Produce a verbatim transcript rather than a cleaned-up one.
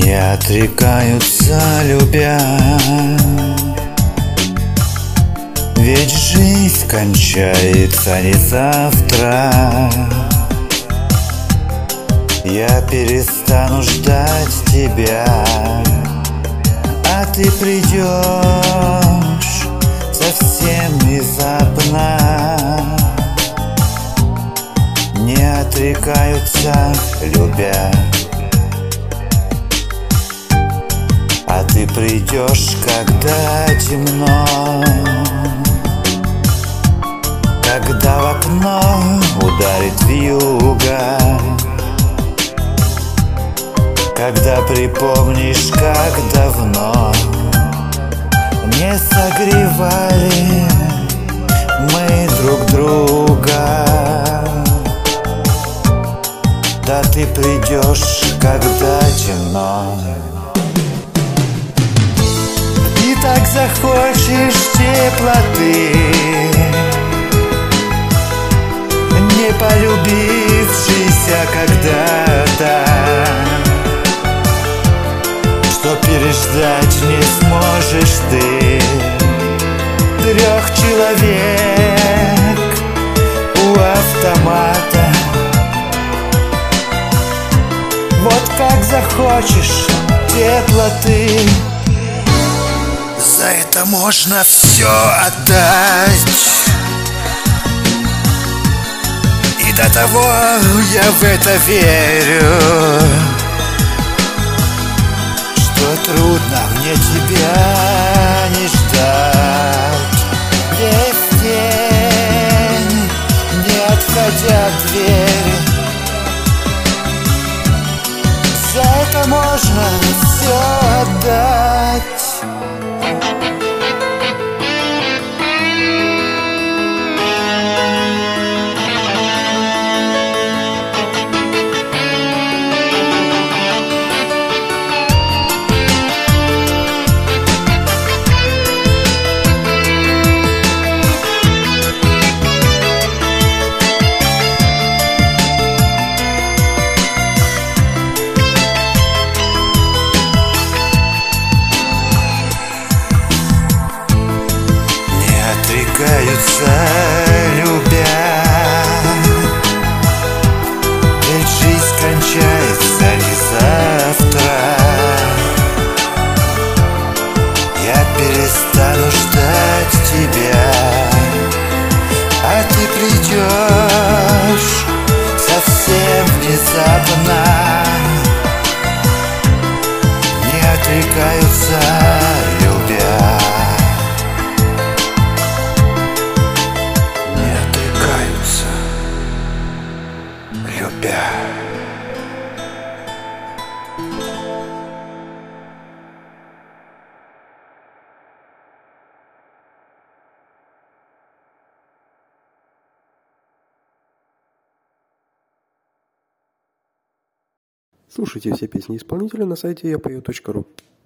Не отрекаются, любя, ведь жизнь кончается не завтра. Я перестану ждать тебя, а ты придешь совсем внезапно. Не отрекаются, любя, а ты придешь, когда темно, когда в окно ударит вьюга, когда припомнишь, как давно не согревали мы друг друга. Да ты придешь, когда темно, и так захочешь теплоты, не полюбившийся когда-то, что переждать не сможешь ты. Трех человек у автомата, вот как захочешь теплоты, за это можно все отдать. И до того я в это верю, что трудно мне тебя не ждать. Весь день, не отходя от двери, за это можно все отдать. Отрекаются, любя, ведь жизнь кончается не завтра. Я перестану ждать тебя, а ты придешь совсем внезапно. Не отрекаются, любя, любя. Слушайте все песни исполнителя на сайте я пою точка ру.